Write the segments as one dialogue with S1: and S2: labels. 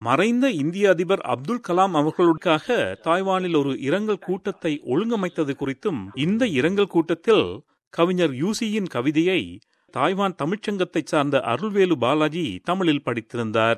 S1: மறைந்த இந்திய அதிபர் அப்துல் கலாம் அவர்களுக்காக தாய்வானில் ஒரு இரங்கல் கூட்டத்தை ஒழுங்கமைத்தது குறித்தும், இந்த இரங்கல் கூட்டத்தில் கவிஞர் யூசியின் கவிதையை தாய்வான் தமிழ்ச்சங்கத்தை சார்ந்த அருள்வேலு பாலாஜி தமிழில் படித்திருந்தார்.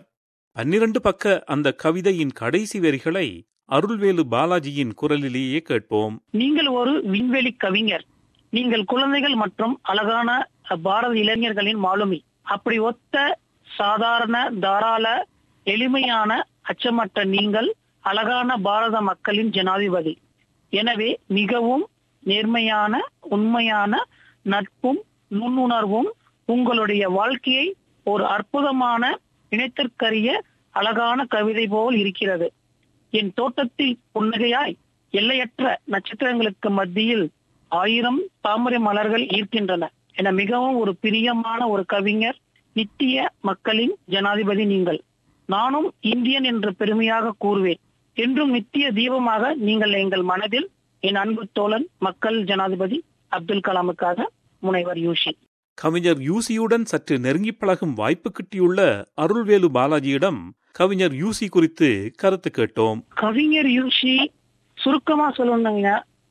S1: 12 பக்க அந்த கவிதையின் கடைசி வரிகளை அருள்வேலு பாலாஜியின் குரலிலேயே கேட்போம்.
S2: நீங்கள் ஒரு விண்வெளி கவிஞர், நீங்கள் குழந்தைகள் மற்றும் அழகான பாரத இளைஞர்களின் மாலுமி. அப்படி ஒத்த சாதாரண தாராள எளிமையான அச்சமற்ற நீங்கள் அழகான பாரத மக்களின் ஜனாதிபதி. எனவே மிகவும் நேர்மையான உண்மையான நட்பும் நுண்ணுணர்வும் உங்களுடைய வாழ்க்கையை ஒரு அற்புதமான இணைத்திற்கரிய அழகான கவிதை போல் இருக்கிறது. என் தோட்டத்தில் புன்னகையாய் எல்லையற்ற நட்சத்திரங்களுக்கு மத்தியில் 1000 தாமரை மலர்கள் ஈர்க்கின்றன என மிகவும் ஒரு பிரியமான ஒரு கவிஞர், நித்திய மக்களின் ஜனாதிபதி நீங்கள். நானும் இந்தியன் என்று பெருமையாக கூறுவேன். என்றும் நித்திய தீபமாக நீங்கள் எங்கள் மனதில். என் அன்பு தோழன் மக்கள் ஜனாதிபதி அப்துல் கலாமுக்காக, முனைவர் யூசி.
S1: கவிஞர் யூசியுடன் சற்று நெருங்கி பழகும் வாய்ப்பு கிட்டியுள்ள அருள்வேலு பாலாஜியிடம் கவிஞர் யூசி குறித்து கருத்து கேட்டோம்.
S2: கவிஞர் யூசி சுருக்கமா சொல்லணுங்க,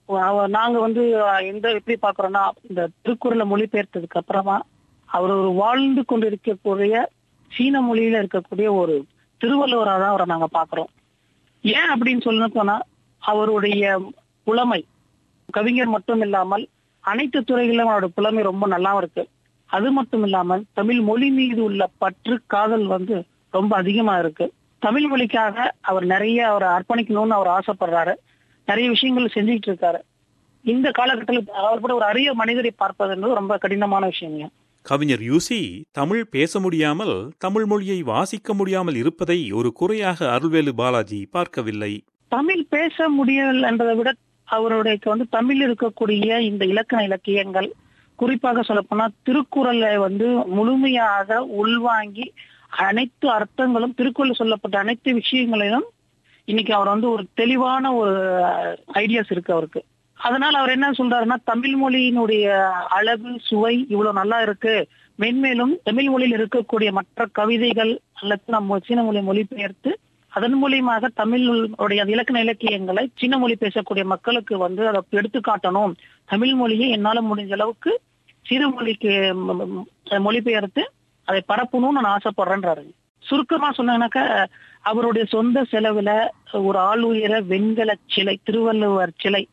S2: நாங்க எப்படி பாக்குறோம்னா, இந்த திருக்குறளை மொழிபெயர்த்ததுக்கு அப்புறமா அவர் ஒரு வாழ்ந்து கொண்டு இருக்கக்கூடிய சீன மொழியில இருக்கக்கூடிய ஒரு திருவள்ளுவராக தான் அவரை நாங்க பாக்குறோம். ஏன் அப்படின்னு சொல்லணும் போனா, அவருடைய புலமை கவிஞர் மட்டும் இல்லாமல் அனைத்து துறைகளிலும் அவரோட புலமை ரொம்ப நல்லா இருக்கு. அது மட்டும் இல்லாமல் தமிழ் மொழி மீது உள்ள பற்று காதல் ரொம்ப அதிகமா இருக்கு. தமிழ் மொழிக்காக அவர் நிறைய அர்ப்பணிக்கணும்னு அவர் ஆசைப்படுறாரு. நிறைய விஷயங்கள் செஞ்சுட்டு இருக்காரு. இந்த காலகட்டத்தில் அவர் கூட ஒரு அரிய மனிதரை பார்ப்பது என்பது ரொம்ப கடினமான விஷயங்க.
S1: கவிஞர் யூசி தமிழ் பேச முடியாமல், தமிழ் மொழியை வாசிக்க முடியாமல் இருப்பதை ஒரு குறையாக அருள்வேலு பாலாஜி பார்க்கவில்லை.
S2: தமிழ் பேச முடியவில்லை என்பதை விட அவருடைய தமிழ் இருக்கக்கூடிய இந்த இலக்கண இலக்கியங்கள், குறிப்பாக சொல்லப்போனா திருக்குறளை முழுமையாக உள்வாங்கி அனைத்து அர்த்தங்களும், திருக்குறள் சொல்லப்பட்ட அனைத்து விஷயங்களிலும் இன்னைக்கு அவர் ஒரு தெளிவான ஒரு ஐடியாஸ் இருக்கு அவருக்கு. அதனால அவர் என்ன சொல்றாருன்னா, தமிழ் மொழியினுடைய அழகு சுவை இவ்வளவு நல்லா இருக்கு, மென்மேலும் தமிழ் மொழியில் இருக்கக்கூடிய மற்ற கவிதைகள் அல்லது நம்ம சீன மொழி மொழிபெயர்த்து அதன் மூலியமாக தமிழுடைய இலக்கண இலக்கியங்களை சீன மொழி பேசக்கூடிய மக்களுக்கு அதை எடுத்து காட்டணும். தமிழ் மொழியை என்னால முடிஞ்ச அளவுக்கு சீன மொழிக்கு மொழிபெயர்த்து அதை பரப்பணும்னு நான் ஆசைப்படுறேன்றாரு. சுருக்கமா சொன்னாக்க, அவருடைய சொந்த செலவுல ஒரு ஆள் உயர வெண்கல சிலை, திருவள்ளுவர் சிலை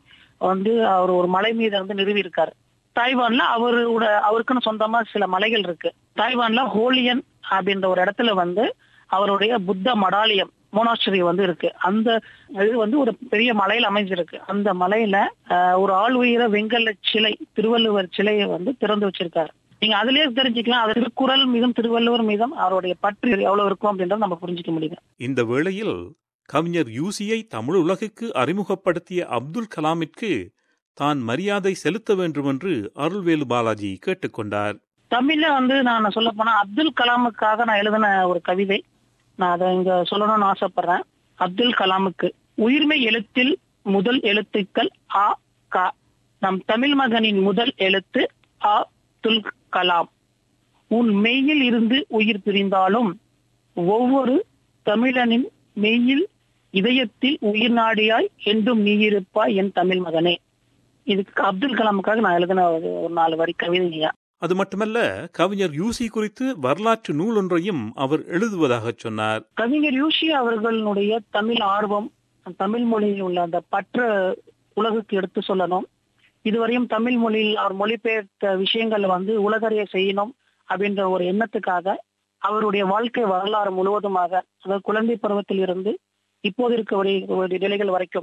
S2: அவர் ஒரு மலை மீது நிறுவி இருக்காரு. தாய்வான்ல அவருக்குன்னு சொந்தமா சில மலைகள் இருக்கு. தாய்வான்ல ஹோலியன் அப்படின்ற ஒரு இடத்துல அவருடைய புத்த மடாலயம் மோனாஸ்டரி இருக்கு. அந்த இது ஒரு பெரிய மலையில அமைஞ்சிருக்கு. அந்த மலையில ஒரு ஆள் உயர வெண்கல சிலை, திருவள்ளுவர் சிலையை திறந்து வச்சிருக்காரு. நீங்க அதுலயே தெரிஞ்சுக்கலாம், அது திருக்குறள் மீதும் திருவள்ளுவர் மீதும் அவருடைய பற்று எவ்வளவு இருக்கும் அப்படின்றத நம்ம புரிஞ்சுக்க முடியும்.
S1: இந்த வேளையில் கவிஞர் யூசியை தமிழ் உலகுக்கு அறிமுகப்படுத்திய அப்துல் கலாமிற்கு தான் மரியாதை செலுத்த வேண்டும் என்று அருள்வேலு பாலாஜி கேட்டுக்கொண்டார்.
S2: தமிழ்ல நான் சொல்ல போனா, அப்துல் கலாமுக்காக நான் எழுதின ஒரு கவிதை, நான் அதை இங்க சொல்லணும்னு ஆசைப்படுறேன். அப்துல் கலாமுக்கு. உயிர்மை எழுத்தில் முதல் எழுத்துக்கள் ஆ கா. நம் தமிழ் மகனின் முதல் எழுத்து ஆ துல் கலாம். உன் மெய்யில் இருந்து உயிர் பிரிந்தாலும் ஒவ்வொரு தமிழனின் மெய்யில் இதயத்தில் உயிர் நாடியாய் என்றும் நீ இருப்பாய் என் தமிழ் மகனே. இதுக்கு அப்துல் கலாமுக்காக நான் எழுதின ஒரு 4 வரி கவிதையா.
S1: அது மட்டுமல்ல, கவிஞர் யூசி குறித்து வரலாற்று நூல் ஒன்றையும் அவர் எழுதுவதாக சொன்னார்.
S2: கவிஞர் யூசி அவர்களுடைய தமிழ் ஆர்வம், தமிழ் மொழியில் உள்ள அந்த பற்று உலகுக்கு எடுத்து சொல்லணும். இதுவரையும் தமிழ் மொழியில் அவர் மொழிபெயர்த்த விஷயங்கள் உலகறிய செய்யணும் அப்படின்ற ஒரு எண்ணத்துக்காக அவருடைய வாழ்க்கை வரலாறு முழுவதுமாக, அதாவது குழந்தை பருவத்தில் இருந்து இப்போது இருக்க நிலைகள் வரைக்கும்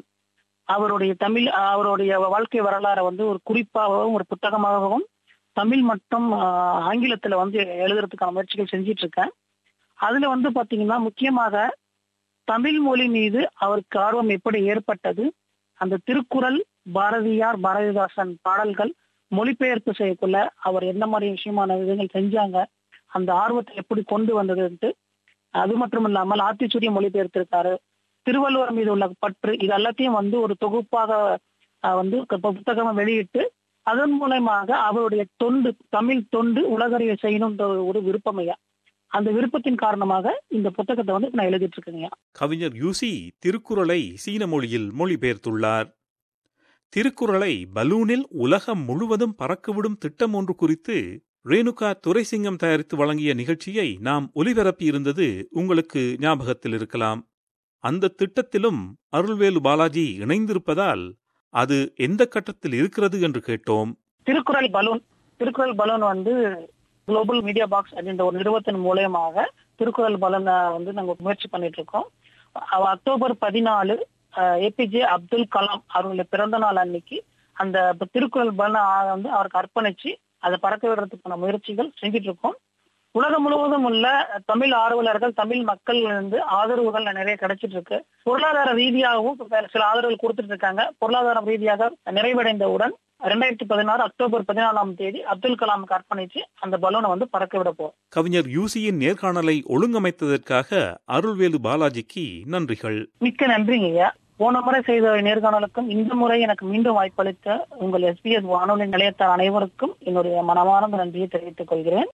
S2: அவருடைய வாழ்க்கை வரலாறை ஒரு குறிப்பாகவும் ஒரு புத்தகமாகவும் தமிழ் மற்றும் ஆங்கிலத்துல எழுதுறதுக்கான முயற்சிகள் செஞ்சிட்டு இருக்கேன். அதுல பாத்தீங்கன்னா முக்கியமாக தமிழ் மொழி மீது அவருக்கு ஆர்வம் எப்படி ஏற்பட்டது, அந்த திருக்குறள், பாரதியார், பாரதிதாசன் பாடல்கள் மொழிபெயர்ப்பு செய்யக்குள்ள அவர் என்ன மாதிரி விஷயமான விதங்கள் செஞ்சாங்க, அந்த ஆர்வத்தை எப்படி கொண்டு வந்ததுன்ட்டு. அது மட்டும் இல்லாமல் ஆத்திச்சூடியை மொழிபெயர்த்திருக்காரு. திருவள்ளுவர் மீது உள்ள பற்று, இது எல்லாத்தையும் ஒரு தொகுப்பாக புத்தகமா வெளியிட்டு அதன் மூலமாக அவருடைய தொண்டு, தமிழ் தொண்டு உலகறிய செய்யணும்ன்ற ஒரு விருப்பமையா. அந்த விருப்பத்தின் காரணமாக இந்த புத்தகத்தை வந்து நான் எழுதிட்டு இருக்கேங்க.
S1: கவிஞர் யூசி திருக்குறளை சீன மொழியில் மொழிபெயர்த்துள்ளார். திருக்குறளை பலூனில் உலகம் முழுவதும் பறக்கவிடும் திட்டம் ஒன்று குறித்து ரேணுகா துரைசிங்கம் தயாரித்து வழங்கிய நிகழ்ச்சியை நாம் ஒலிபரப்பியிருந்தது உங்களுக்கு ஞாபகத்தில் இருக்கலாம். அந்த திட்டத்திலும் அருள்வேலு பாலாஜி இணைந்திருப்பதால் அது எந்த கட்டத்தில் இருக்கிறது என்று கேட்டோம்.
S2: திருக்குறள் பலூன் வந்து குளோபல் மீடியா பாக்ஸ் அப்படின்ற ஒரு நிறுவனத்தின் மூலமாக திருக்குறள் பலூனை வந்து நாங்க முயற்சி பண்ணிட்டு இருக்கோம். அக்டோபர் 14 ஏபிஜே அப்துல் கலாம் அவர்களுடைய பிறந்த நாள் அன்னைக்கு அந்த திருக்குறள் பலனை வந்து அவருக்கு அர்ப்பணிச்சு அதை பறக்க விடுறதுக்கான முயற்சிகள் செஞ்சுட்டு இருக்கோம். உலகம் முழுவதும் உள்ள தமிழ் ஆர்வலர்கள், தமிழ் மக்கள் இருந்து ஆதரவுகள் நிறைய கிடைச்சிட்டு இருக்கு. பொருளாதார ரீதியாகவும் சில ஆதரவுகள் கொடுத்துட்டு இருக்காங்க. பொருளாதார ரீதியாக நிறைவடைந்தவுடன் 2016 அக்டோபர் 14 அப்துல் கலாமுக்கு அர்ப்பணிச்சு அந்த பலூனை வந்து பறக்க விட போறோம்.
S1: கவிஞர் யூசியின் நேர்காணலை ஒழுங்கமைத்ததற்காக அருள்வேலு பாலாஜிக்கு நன்றிகள்.
S2: மிக்க நன்றிங்க. போன முறை செய்த நேர்காணலுக்கும் இந்த முறை எனக்கு மீண்டும் வாய்ப்பளித்த உங்கள் SBS வானொலி நிலையத்தார் அனைவருக்கும் என்னுடைய மனமார்ந்த நன்றியை தெரிவித்துக் கொள்கிறேன்.